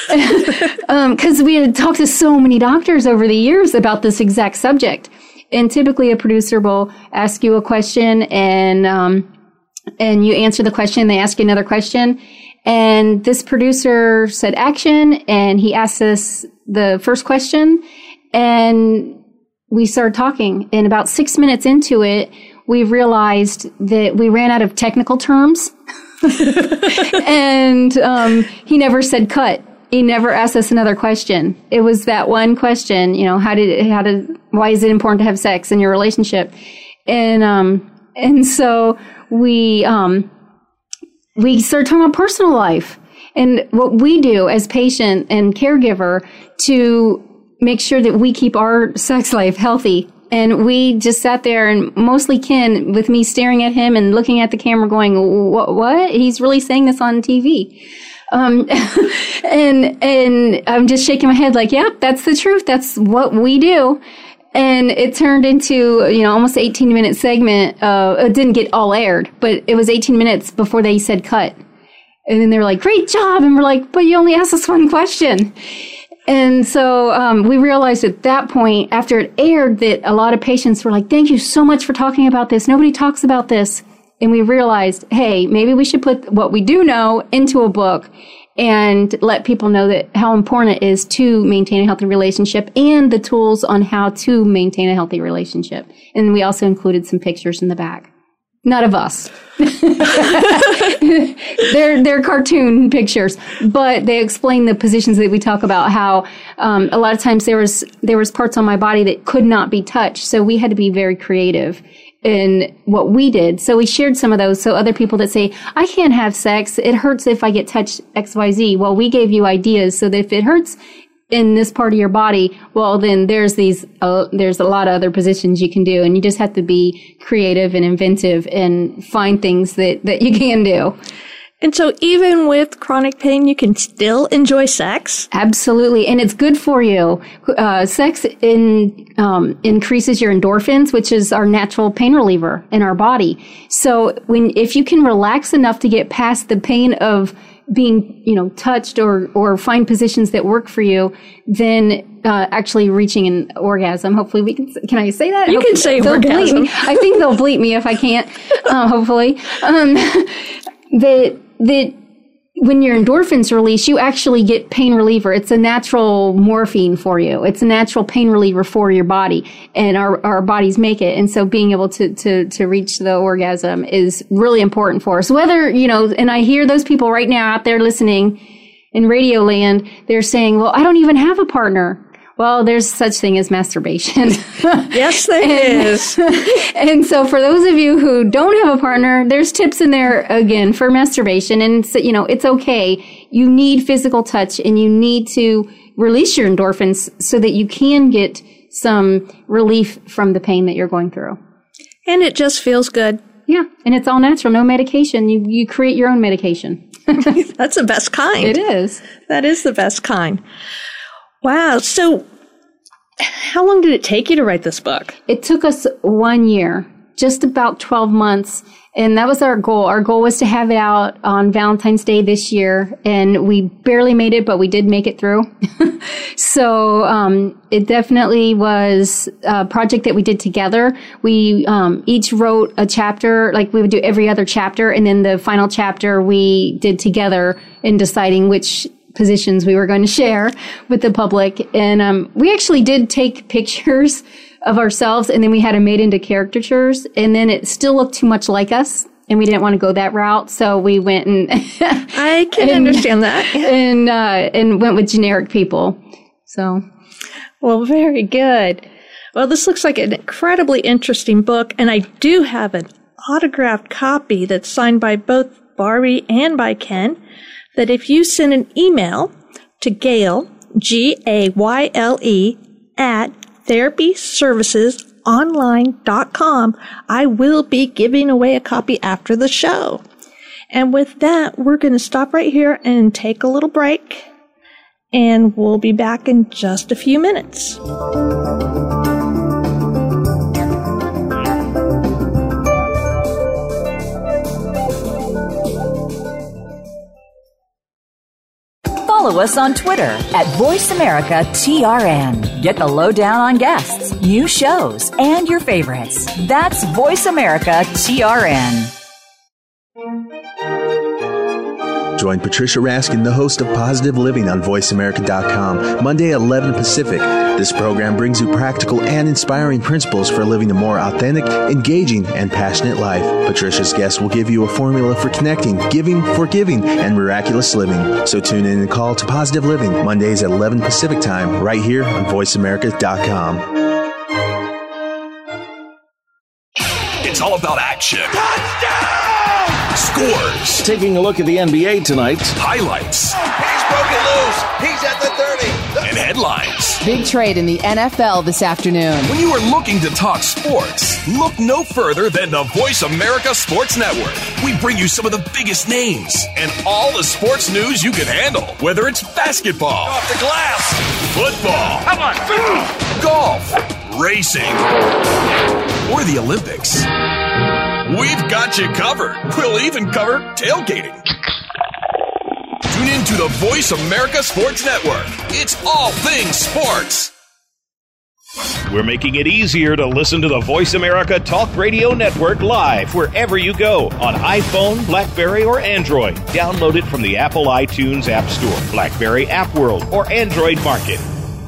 Speaker 4: Because um, we had talked to so many doctors over the years about this exact subject. And typically a producer will ask you a question and um, and you answer the question. They ask you another question. And this producer said action, and he asked us the first question, and we started talking. And about six minutes into it, we realized that we ran out of technical terms. And um, he never said cut. He never asked us another question. It was that one question, you know, how did, how did, why is it important to have sex in your relationship? And, um, and so we, um, we started talking about personal life and what we do as patient and caregiver to make sure that we keep our sex life healthy. And we just sat there, and mostly Ken, with me staring at him and looking at the camera going, what, what? He's really saying this on T V. Um, and, and I'm just shaking my head like, yeah, that's the truth. That's what we do. And it turned into, you know, almost an eighteen minute segment. Uh, it didn't get all aired, but it was eighteen minutes before they said cut. And then they were like, great job. And we're like, but you only asked us one question. And so um, we realized at that point, after it aired, that a lot of patients were like, thank you so much for talking about this. Nobody talks about this. And we realized, hey, maybe we should put what we do know into a book and let people know that how important it is to maintain a healthy relationship and the tools on how to maintain a healthy relationship. And we also included some pictures in the back. Not of us. they're, they're cartoon pictures, but they explain the positions that we talk about, how um, a lot of times there was there was parts on my body that could not be touched. So we had to be very creative in what we did. So we shared some of those. So other people that say, I can't have sex, it hurts if I get touched X Y Z. Well, we gave you ideas so that if it hurts in this part of your body, well, then there's these, uh, there's a lot of other positions you can do. And you just have to be creative and inventive and find things that, that you can do.
Speaker 3: And so even with chronic pain, you can still enjoy sex?
Speaker 4: Absolutely. And it's good for you. Uh, sex in, um, increases your endorphins, which is our natural pain reliever in our body. So when, if you can relax enough to get past the pain of being, you know, touched or, or find positions that work for you, then, uh, actually reaching an orgasm. Hopefully we can, can I say that?
Speaker 3: You
Speaker 4: hopefully,
Speaker 3: can say
Speaker 4: they'll
Speaker 3: orgasm.
Speaker 4: Bleep me. I think they'll bleep me if I can't, uh, hopefully. Um, that, that when your endorphins release, you actually get pain reliever. It's a natural morphine for you. It's a natural pain reliever for your body, and our, our bodies make it. And so being able to, to, to reach the orgasm is really important for us. Whether, you know, and I hear those people right now out there listening in radio land, they're saying, well, I don't even have a partner. Well, there's such thing as masturbation.
Speaker 3: Yes, there
Speaker 4: and,
Speaker 3: is.
Speaker 4: And so for those of you who don't have a partner, there's tips in there, again, for masturbation. And, so, you know, it's okay. You need physical touch, and you need to release your endorphins so that you can get some relief from the pain that you're going through.
Speaker 3: And it just feels good.
Speaker 4: Yeah. And it's all natural. No medication. You, you create your own medication.
Speaker 3: That's the best kind.
Speaker 4: It is.
Speaker 3: That is the best kind. Wow. So how long did it take you to write this book?
Speaker 4: It took us one year, just about twelve months. And that was our goal. Our goal was to have it out on Valentine's Day this year. And we barely made it, but we did make it through. So um, it definitely was a project that we did together. We um, each wrote a chapter, like we would do every other chapter. And then the final chapter we did together in deciding which positions we were going to share with the public. And um, we actually did take pictures of ourselves, and then we had them made into caricatures, and then it still looked too much like us, and we didn't want to go that route, so we went and
Speaker 3: I can and, understand that.
Speaker 4: And uh, and went with generic people. So,
Speaker 3: well, very good. Well, this looks like an incredibly interesting book, and I do have an autographed copy that's signed by both Barbie and by Ken, that if you send an email to Gayle, G A Y L E, at therapy services online dot com, I will be giving away a copy after the show. And with that, we're going to stop right here and take a little break, and we'll be back in just a few minutes.
Speaker 1: Follow us on Twitter at Voice America T R N. Get the lowdown on guests, new shows, and your favorites. That's Voice America T R N.
Speaker 9: Join Patricia Raskin, the host of Positive Living on voice america dot com, Monday at eleven Pacific. This program brings you practical and inspiring principles for living a more authentic, engaging, and passionate life. Patricia's guests will give you a formula for connecting, giving, forgiving, and miraculous living. So tune in and call to Positive Living, Mondays at eleven Pacific Time, right here on voice america dot com.
Speaker 10: all about action. Touchdown! Scores.
Speaker 11: Taking a look at the N B A tonight.
Speaker 10: Highlights.
Speaker 12: He's broken loose. He's at the thirty.
Speaker 10: And headlines.
Speaker 13: Big trade in the N F L this afternoon.
Speaker 10: When you are looking to talk sports, look no further than the Voice America Sports Network. We bring you some of the biggest names and all the sports news you can handle. Whether it's basketball,
Speaker 12: off the glass,
Speaker 10: football,
Speaker 12: come on,
Speaker 10: golf, racing, or the Olympics. We've got you covered. We'll even cover tailgating. Tune in to the Voice America Sports Network. It's all things sports.
Speaker 14: We're making it easier to listen to the Voice America Talk Radio Network live wherever you go on iPhone, BlackBerry, or Android. Download it from the Apple iTunes App Store, BlackBerry App World, or Android Market.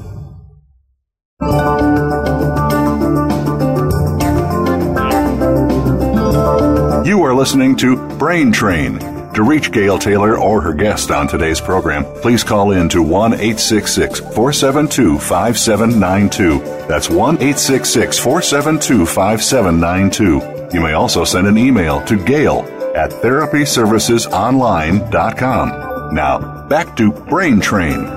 Speaker 2: You are listening to Brain Train. To reach Gail Taylor or her guest on today's program, please call in to one eight six six, four seven two, five seven nine two. That's one eight six six, four seven two, five seven nine two. You may also send an email to Gail at therapy services online dot com. Now, back to Brain Train.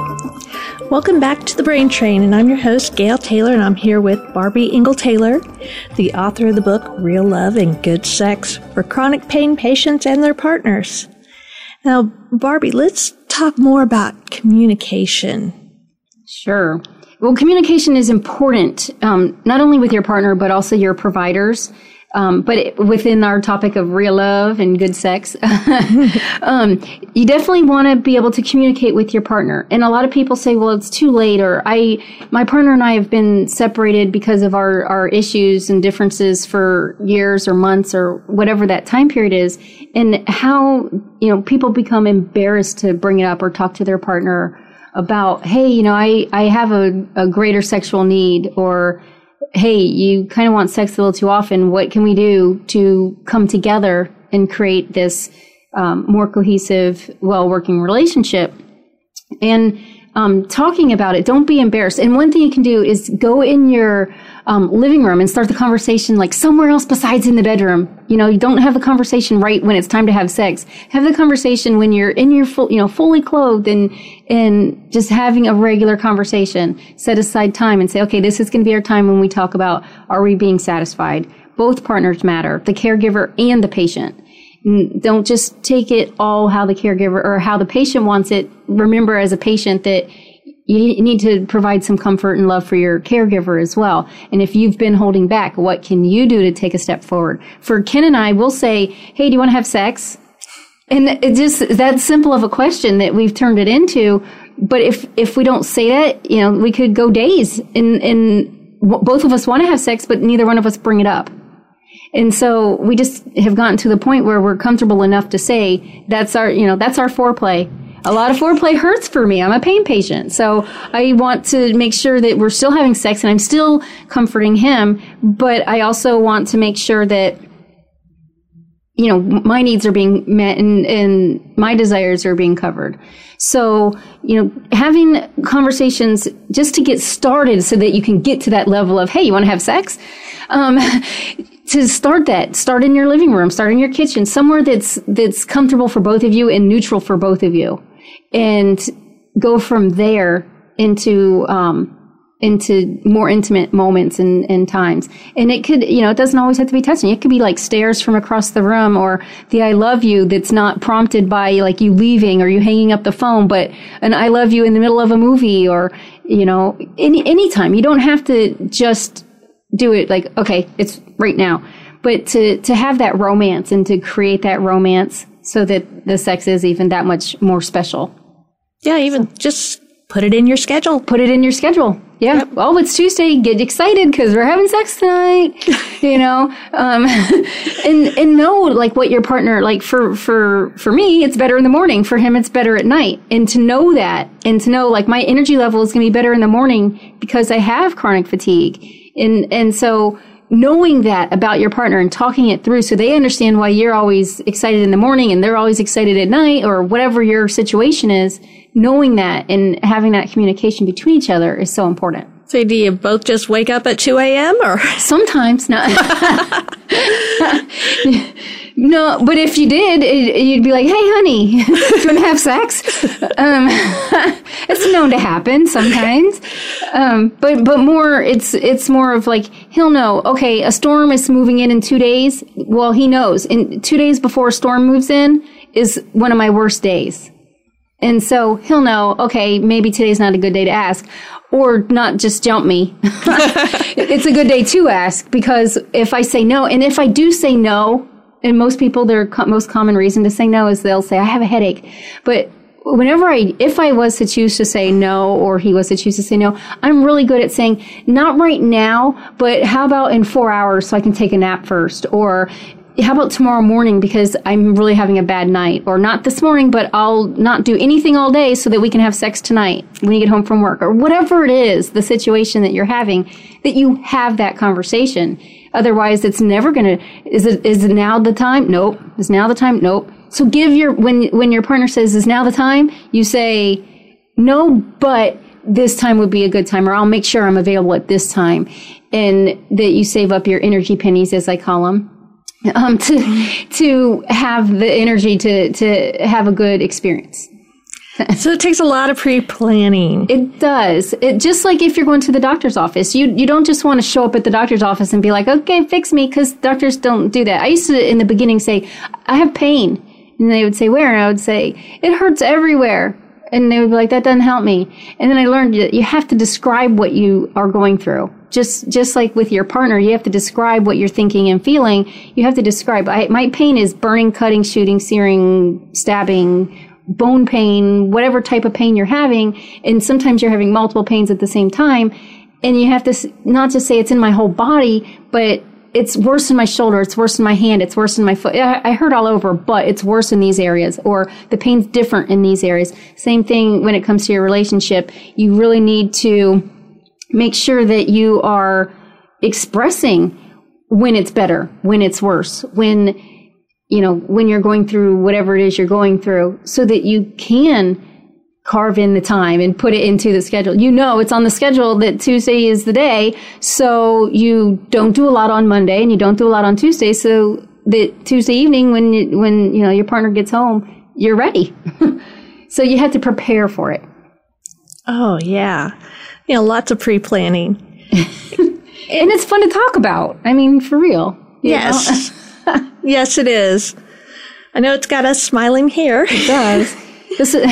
Speaker 3: Welcome back to the Brain Train, and I'm your host, Gail Taylor, and I'm here with Barbie Ingle Taylor, the author of the book Real Love and Good Sex for Chronic Pain Patients and Their Partners. Now, Barbie, let's talk more about communication.
Speaker 4: Sure. Well, communication is important, um, not only with your partner, but also your providers. Um, but it, within our topic of real love and good sex, um, you definitely want to be able to communicate with your partner. And a lot of people say, well, it's too late, or I, my partner and I have been separated because of our, our issues and differences for years or months or whatever that time period is. And how, you know, people become embarrassed to bring it up or talk to their partner about, hey, you know, I, I have a, a greater sexual need, or hey, you kind of want sex a little too often. What can we do to come together and create this um, more cohesive, well-working relationship? And um, talking about it, don't be embarrassed. And one thing you can do is go in your um, living room and start the conversation like somewhere else besides in the bedroom. You know, you don't have the conversation right when it's time to have sex. Have the conversation when you're in your full, you know, fully clothed and and just having a regular conversation. Set aside time and say, okay, this is going to be our time when we talk about, are we being satisfied? Both partners matter, the caregiver and the patient. Don't just take it all how the caregiver or how the patient wants it. Remember, as a patient, that you need to provide some comfort and love for your caregiver as well. And if you've been holding back, what can you do to take a step forward? For Ken and I, we'll say, hey, do you want to have sex? And it just, that simple of a question that we've turned it into. But if, if we don't say that, you know, we could go days and, and both of us want to have sex, but neither one of us bring it up. And so we just have gotten to the point where we're comfortable enough to say, that's our, you know, that's our foreplay. A lot of foreplay hurts for me. I'm a pain patient. So I want to make sure that we're still having sex and I'm still comforting him. But I also want to make sure that, you know, my needs are being met and, and my desires are being covered. So, you know, having conversations just to get started so that you can get to that level of, hey, you want to have sex? Um, to start that, start in your living room, start in your kitchen, somewhere that's, that's comfortable for both of you and neutral for both of you. And go from there into, um, into more intimate moments and, and times. And it could, you know, it doesn't always have to be touching. It could be like stares from across the room, or the I love you that's not prompted by like you leaving or you hanging up the phone, but an I love you in the middle of a movie, or, you know, any, anytime. You don't have to just do it like, okay, it's right now. But to, to have that romance and to create that romance so that the sex is even that much more special.
Speaker 3: Yeah, even just put it in your schedule.
Speaker 4: Put it in your schedule. Yeah. Yep. Oh, it's Tuesday. Get excited because we're having sex tonight. You know, um, and and know like what your partner like. For for for me, it's better in the morning. For him, it's better at night. And to know that, and to know like my energy level is going to be better in the morning because I have chronic fatigue. And and so knowing that about your partner and talking it through so they understand why you're always excited in the morning and they're always excited at night, or whatever your situation is. Knowing that and having that communication between each other is so important.
Speaker 3: So do you both just wake up at two a.m. or?
Speaker 4: Sometimes, no. No, but if you did, it, you'd be like, hey, honey, do you want to have sex? Um, it's known to happen sometimes. Um, but, but more, it's, it's more of like, he'll know, okay, a storm is moving in in two days. Well, he knows in two days before a storm moves in is one of my worst days. And so he'll know, okay, maybe today's not a good day to ask, or not just jump me. It's a good day to ask, because if I say no, and if I do say no, and most people, their co- most common reason to say no is they'll say, I have a headache. But whenever I, if I was to choose to say no, or he was to choose to say no, I'm really good at saying, not right now, but how about in four hours so I can take a nap first? Or how about tomorrow morning because I'm really having a bad night? Or not this morning, but I'll not do anything all day so that we can have sex tonight when you get home from work. Or whatever it is, the situation that you're having, that you have that conversation. Otherwise, it's never going to, is it, is it now the time? Nope. Is now the time? Nope. So give your, when, when your partner says, is now the time? You say, no, but this time would be a good time, or I'll make sure I'm available at this time. And that you save up your energy pennies, as I call them. Um, to, to have the energy to, to have a good experience.
Speaker 3: So it takes a lot of pre-planning.
Speaker 4: It does. It just like if you're going to the doctor's office, you, you don't just want to show up at the doctor's office and be like, okay, fix me, because doctors don't do that. I used to, in the beginning, say, I have pain. And they would say, where? And I would say, it hurts everywhere. And they would be like, that doesn't help me. And then I learned that you have to describe what you are going through. Just, just like with your partner, you have to describe what you're thinking and feeling. You have to describe, I, my pain is burning, cutting, shooting, searing, stabbing, bone pain, whatever type of pain you're having. And sometimes you're having multiple pains at the same time. And you have to not just say it's in my whole body, but it's worse in my shoulder, it's worse in my hand, it's worse in my foot. I, I hurt all over, but it's worse in these areas, or the pain's different in these areas. Same thing when it comes to your relationship. You really need to make sure that you are expressing when it's better, when it's worse, when, you know, when you're going through whatever it is you're going through, so that you can carve in the time and put it into the schedule. You know, it's on the schedule that Tuesday is the day, so you don't do a lot on Monday and you don't do a lot on Tuesday, so that Tuesday evening when you, when, you know, your partner gets home, you're ready. So you have to prepare for it.
Speaker 3: Oh, yeah. You know, lots of pre-planning.
Speaker 4: And it's fun to talk about. I mean, for real.
Speaker 3: Yes. Yes, it is. I know it's got us smiling here.
Speaker 4: It does. This is,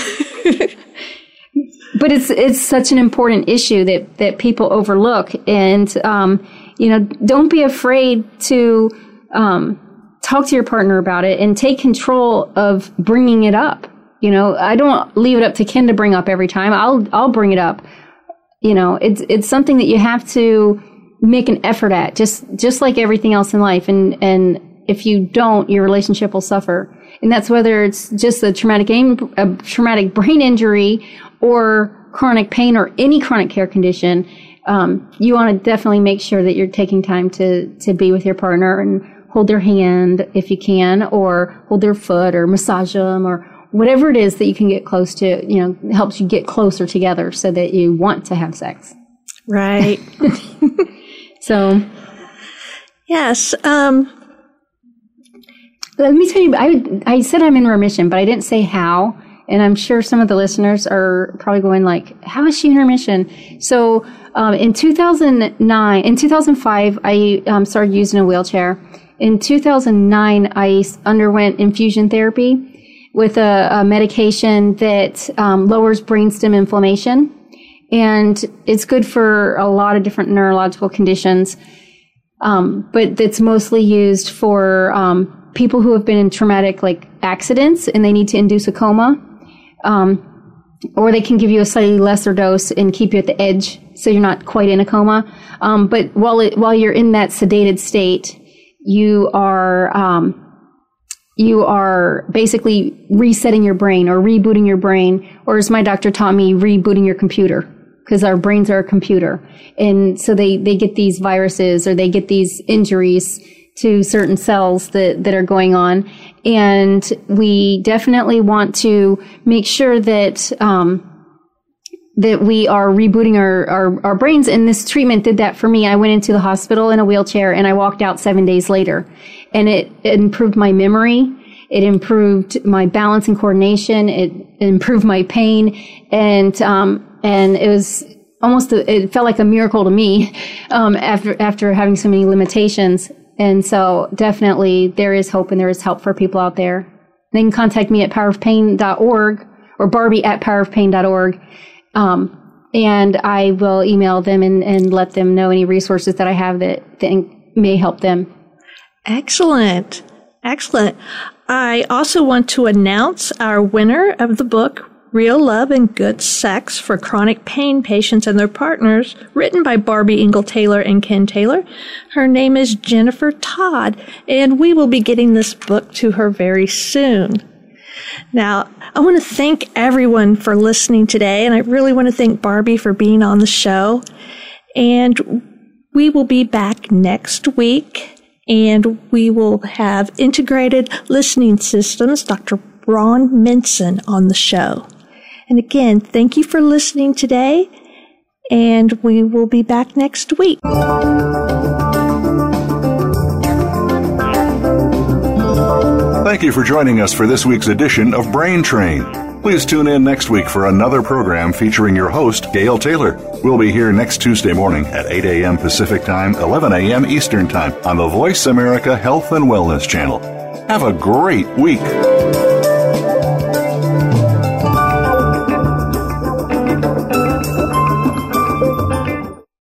Speaker 4: but it's it's such an important issue that, that people overlook. And, um, you know, don't be afraid to um, talk to your partner about it and take control of bringing it up. You know, I don't leave it up to Ken to bring up every time. I'll I'll bring it up. You know, it's it's something that you have to make an effort at, just just like everything else in life. And and if you don't, your relationship will suffer. And that's whether it's just a traumatic aim, a traumatic brain injury, or chronic pain, or any chronic care condition. Um, you want to definitely make sure that you're taking time to to be with your partner and hold their hand if you can, or hold their foot, or massage them, or whatever it is that you can get close to. You know, helps you get closer together so that you want to have sex.
Speaker 3: Right.
Speaker 4: So,
Speaker 3: yes. Um,
Speaker 4: Let me tell you, I, I said I'm in remission, but I didn't say how. And I'm sure some of the listeners are probably going like, how is she in remission? So um, in two thousand nine, in two thousand five, I um, started using a wheelchair. In two thousand nine, I underwent infusion therapy with a, a medication that um, lowers brainstem inflammation. And it's good for a lot of different neurological conditions. Um, but it's mostly used for um, people who have been in traumatic like accidents and they need to induce a coma. Um, or they can give you a slightly lesser dose and keep you at the edge so you're not quite in a coma. Um, but while it, while you're in that sedated state, you are um, you are basically resetting your brain or rebooting your brain, or as my doctor taught me, rebooting your computer, because our brains are a computer. And so they, they get these viruses or they get these injuries to certain cells that, that are going on. And we definitely want to make sure that um, that we are rebooting our, our, our brains. And this treatment did that for me. I went into the hospital in a wheelchair and I walked out seven days later. And it, it improved my memory. It improved my balance and coordination. It, it improved my pain. And, um, and it was almost, a, it felt like a miracle to me, um, after, after having so many limitations. And so definitely there is hope and there is help for people out there. They can contact me at power of pain dot org or Barbie at power of pain dot org. Um, and I will email them and, and let them know any resources that I have that, that may help them.
Speaker 3: Excellent. Excellent. I also want to announce our winner of the book, Real Love and Good Sex for Chronic Pain Patients and Their Partners, written by Barbie Ingle Taylor and Ken Taylor. Her name is Jennifer Todd, and we will be getting this book to her very soon. Now, I want to thank everyone for listening today, and I really want to thank Barbie for being on the show. And we will be back next week, and we will have Integrated Listening Systems, Doctor Ron Minson, on the show. And again, thank you for listening today, and we will be back next week.
Speaker 2: Thank you for joining us for this week's edition of Brain Train. Please tune in next week for another program featuring your host, Gail Taylor. We'll be here next Tuesday morning at eight a.m. Pacific Time, eleven a.m. Eastern Time on the Voice America Health and Wellness Channel. Have a great week.